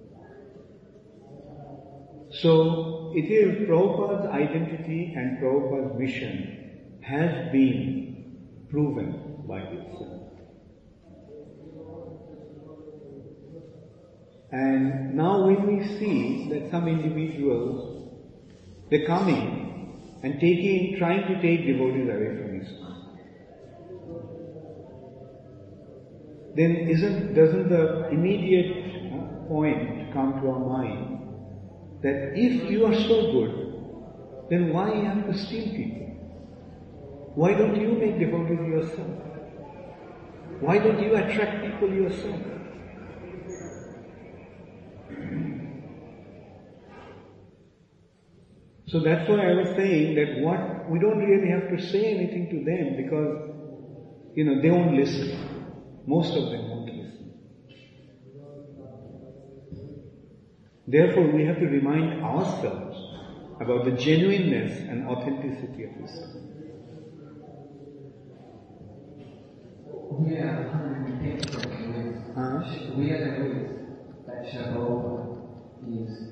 So it is Prabhupada's identity and Prabhupada's mission has been proven by itself. And now when we see that some individuals, they're coming and trying to take devotees away from ISKCON, then doesn't the immediate point come to our mind that if you are so good, then why you have to steal people? Why don't you make devotees yourself? Why don't you attract people yourself? So that's why I was saying that we don't really have to say anything to them because, they won't listen. Most of them won't listen. Therefore, we have to remind ourselves about the genuineness and authenticity of ISKCON. We are the ways that Shabbat is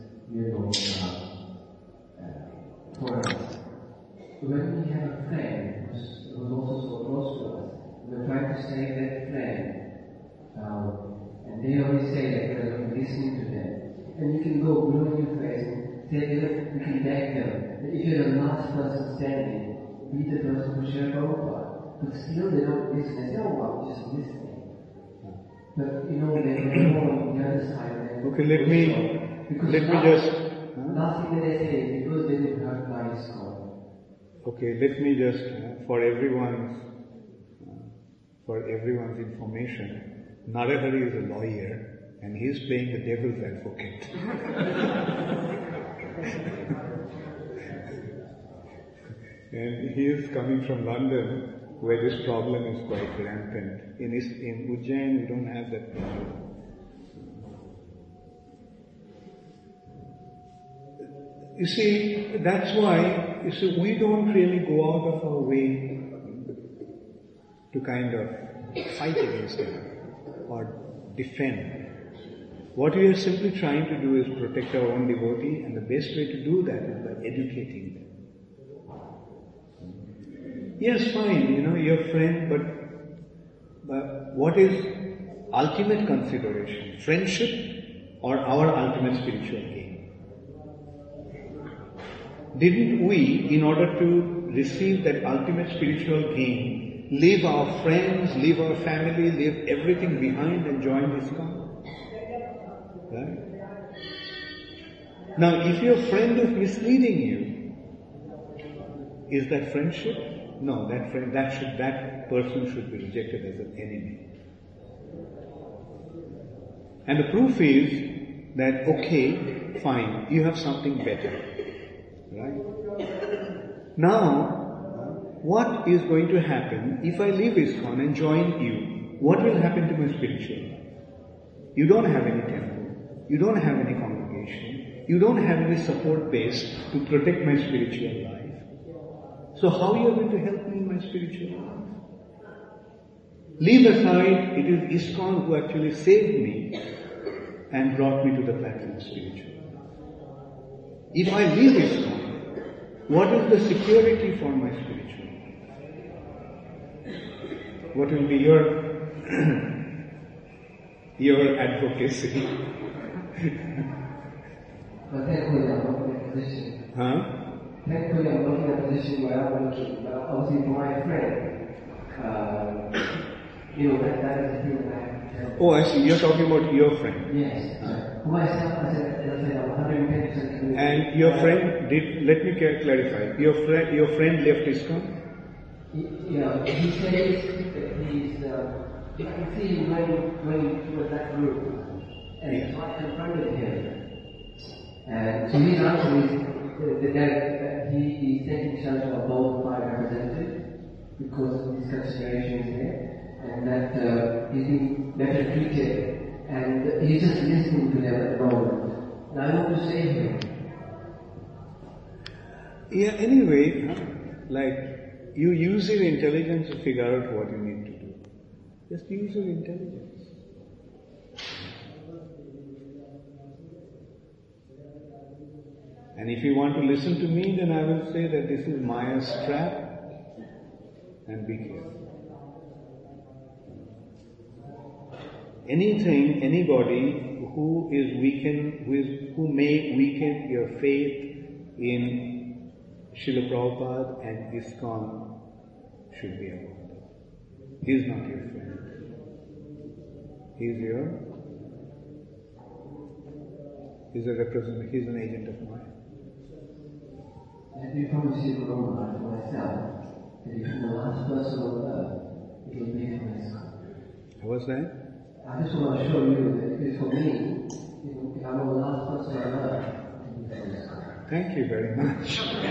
for us. When we have a friend who's also so close to us, we're trying to save that friend, and they always say that we're listening to them. And you can go blow in your face and say, you can beg them. That if you're the last person standing, be the person who shared Prabhupada. But still they don't listen. They say, oh, I'm just listening. But they're more on the other side. Okay, let me just... Last thing that they say is because they didn't have nice score. Okay, let me just, for everyone's information, Narahari is a lawyer and he is playing the devil's advocate. And he is coming from London, where this problem is quite rampant. In Ujjain, we don't have that problem. You see, that's why we don't really go out of our way to kind of fight against them or defend. What we are simply trying to do is protect our own devotee, and the best way to do that is by educating them. Yes, fine, your friend, but what is ultimate consideration? Friendship or our ultimate spiritual gain? Didn't we, in order to receive that ultimate spiritual gain, leave our friends, leave our family, leave everything behind and join ISKCON? Right? Now, if your friend is misleading you, is that friendship? No, that person should be rejected as an enemy. And the proof is that, okay, fine, you have something better. Right? Now, what is going to happen if I leave ISKCON and join you? What will happen to my spiritual life? You don't have any temple. You don't have any congregation. You don't have any support base to protect my spiritual life. So how are you going to help me in my spiritual life? Leave aside, it is ISKCON who actually saved me and brought me to the platform of spiritual life. If I leave ISKCON, what is the security for my spiritual life? What will be your advocacy? But thankfully, I'm not in a position. Huh? Thankfully, I'm not in a position where I'm working. But obviously, for my friend, that is the thing that I have to tell. Oh, I see. You're talking about your friend. Yes. For myself, I said I'm 110% committed. And your friend let me clarify. Your friend left ISKCON? Yeah, he says that he's, you can see him going towards that group. And so I confronted him. And so his answer is that he is taking shelter of both my representatives because of his considerations there, and that he's been better treated, and he's just listening to them at the moment. And I want to save him. Yeah, anyway, like, you use your intelligence to figure out what you need to do. Just use your intelligence. And if you want to listen to me, then I will say that this is Maya's trap, and be careful. Anybody who may weaken your faith in Srila Prabhupada and ISKCON should be avoided. He is not your friend. He's an agent of Maya. Let me promise you for myself that if I'm the last person on earth, it will be for myself. What's that? I just want to show you that if it's for me, if I'm the last person on earth, it will be for myself. Thank you very much.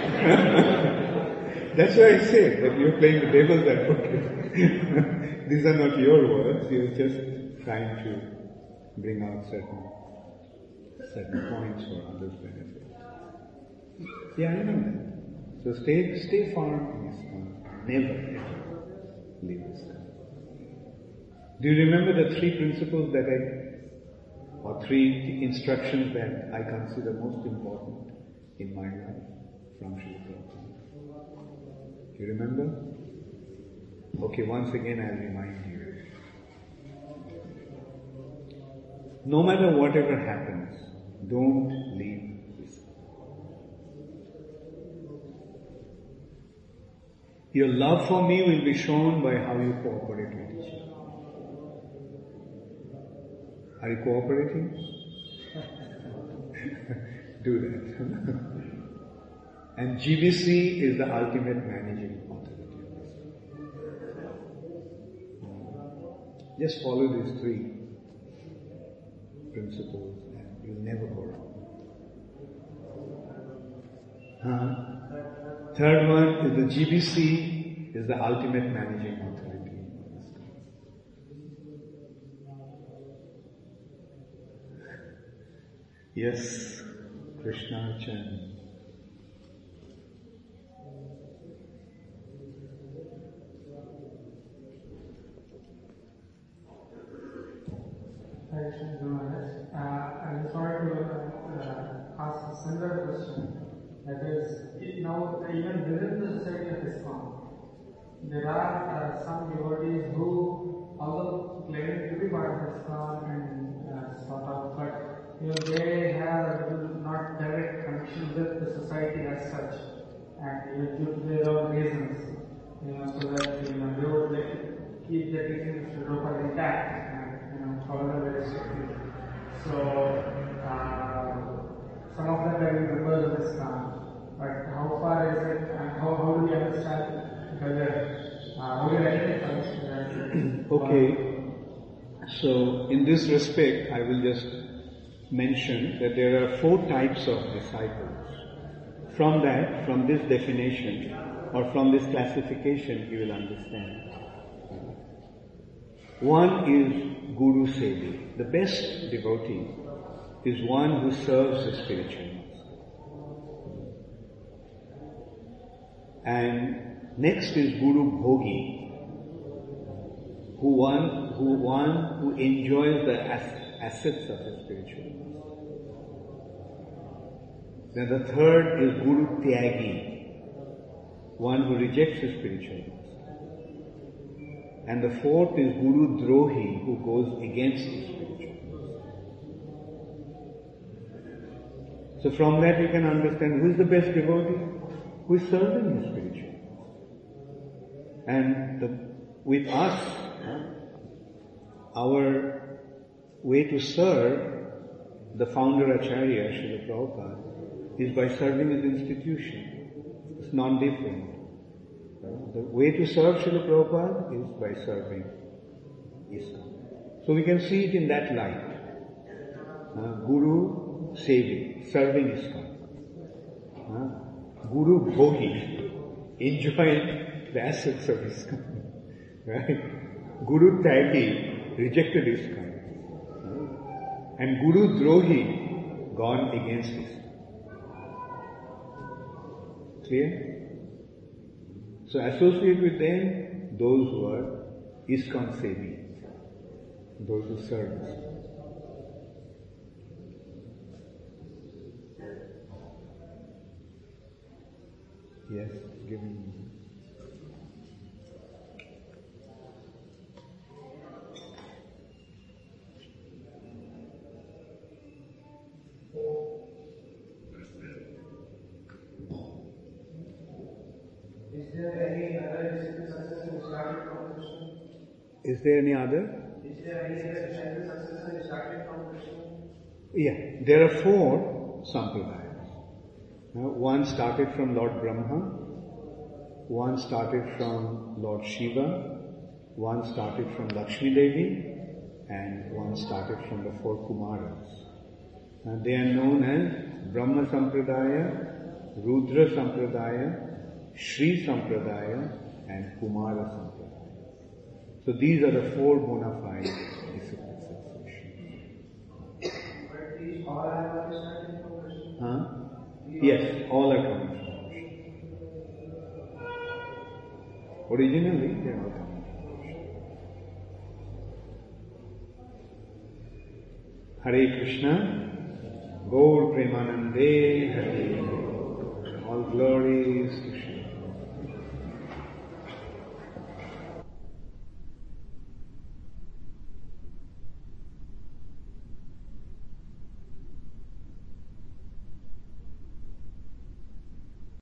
That's why I said that you're playing the devil's advocate. These are not your words, you're just trying to bring out certain points for others' benefit. Yeah, I know that. So stay firm in ISKCON. Never, ever leave ISKCON. Do you remember the 3 principles or 3 instructions that I consider most important in my life from Srila Prabhupada? Do you remember? Okay, once again I'll remind you. No matter whatever happens, don't leave ISKCON. Your love for me will be shown by how you cooperate with each other. Are you cooperating? Do that. And GBC is the ultimate managing authority. Just follow these 3 principles and you'll never go wrong. Third one is the GBC, is the ultimate managing authority. Yes, Krishna Chan. I just wanted to ask a similar question. That is, now even within the society of ISKCON, there are some devotees who, although claiming to be part of ISKCON and sort of, but they have not direct connection with the society as such, and due to their own reasons, so that they would like to keep their teachings of Prabhupada intact. Follow very strictly. So, some of them are members of ISKCON, but how far is it, and how do we understand whether, how do we identify? Okay, so in this respect, I will just mention that there are 4 types of disciples. From this definition, or from this classification, you will understand. One is Guru Sevi. The best devotee is one who serves the spiritual master. And next is Guru Bhogi, who enjoys the assets of the spiritual master. Then the third is Guru Tyagi, one who rejects the spiritual master. And the fourth is Guru Drohi, who goes against the spiritual master. So from that you can understand who is the best devotee, who is serving the spiritual master. And with us, our way to serve the founder Acharya, Srila Prabhupada, is by serving his institution. It's non-different. The way to serve Srila Prabhupada is by serving ISKCON. So we can see it in that light. Guru Sevi, serving ISKCON. Guru Bhogi, enjoying the assets of ISKCON. Right? Guru Tyagi, rejected ISKCON. And Guru Drohi, gone against ISKCON. Clear? So associate with them those who are ISKCON Sevi, those who serve us. Yes, give me. Is there any other? Yeah, there are 4 sampradayas. One started from Lord Brahma, one started from Lord Shiva, one started from Lakshmi Devi, and one started from the 4 Kumaras. They are known as Brahma Sampradaya, Rudra Sampradaya, Shri Sampradaya, and Kumara Sampradaya. So these are the 4 bona fide discipline successions. But these all are starting from Krishna? Yes, all are coming from Krishna. Originally, they are all coming from Krishna. Hare Krishna, Gaur Premanande, Hare. All glories